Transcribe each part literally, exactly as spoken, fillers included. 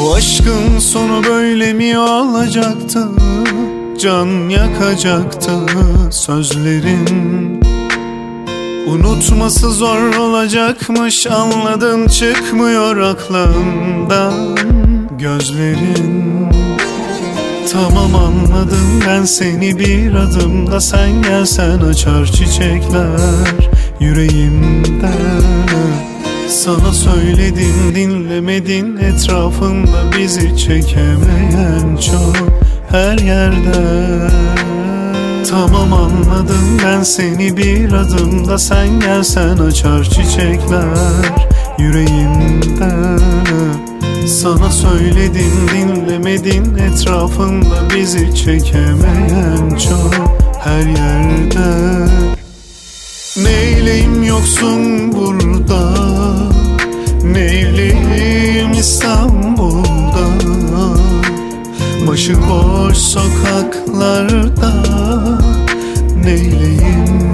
Bu aşkın sonu böyle mi olacaktı? Can yakacaktı sözlerin. Unutması zor olacakmış, anladın, çıkmıyor aklımdan gözlerin. Tamam anladım ben seni, bir adımda sen gelsen açar çiçekler yüreğimde. Sana söyledim dinlemedin, etrafında bizi çekemeyen çok her yerde. Tamam anladım ben seni, bir adımda sen gelsen açar çiçekler yüreğimde. Sana söyledim dinlemedin, etrafında bizi çekemeyen çok her yerde. Neyleyim yoksun burada, neyleyim İstanbul'da, başıboş sokaklarda neyleyim?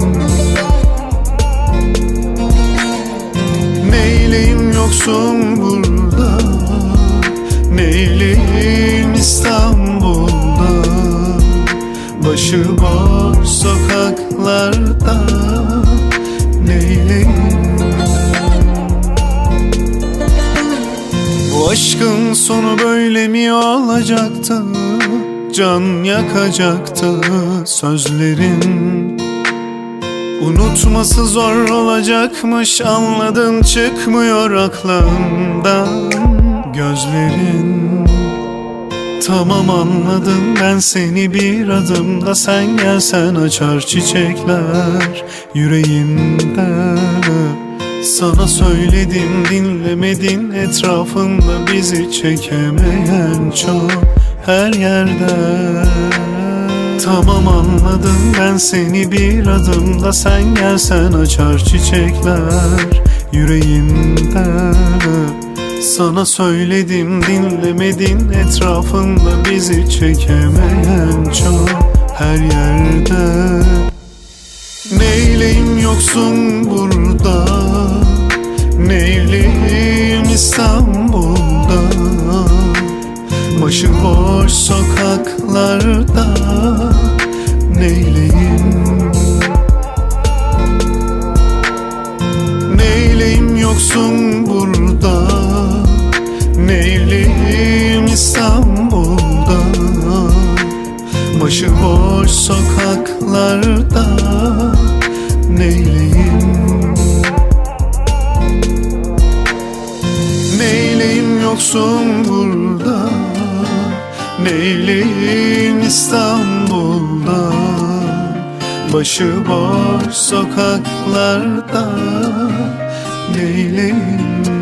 Neyleyim yoksun burada, neyleyim İstanbul'da, başıboş sokaklarda neyleyim? Bu aşkın sonu böyle mi olacaktı? Can yakacaktı sözlerin. Unutması zor olacakmış, anladın, çıkmıyor aklımdan gözlerin. Tamam anladım ben seni, bir adımda sen gelsen açar çiçekler yüreğimde. Sana söyledim dinlemedin, etrafında bizi çekemeyen çok her yerde. Tamam anladım ben seni, bir adımda sen gelsen açar çiçekler yüreğimde. Sana söyledim dinlemedin, etrafında bizi çekemeyen çok her yerde. Neyleyim yoksun burada, neyleyim İstanbul'da, başıboş sokaklarda neyleyim? Neyleyim yoksun burada, neyleyim İstanbul'da, başıboş sokaklarda neyleyim? Neyleyim yoksun burada, neyleyim İstanbul'da, başıboş sokaklarda neyleyim?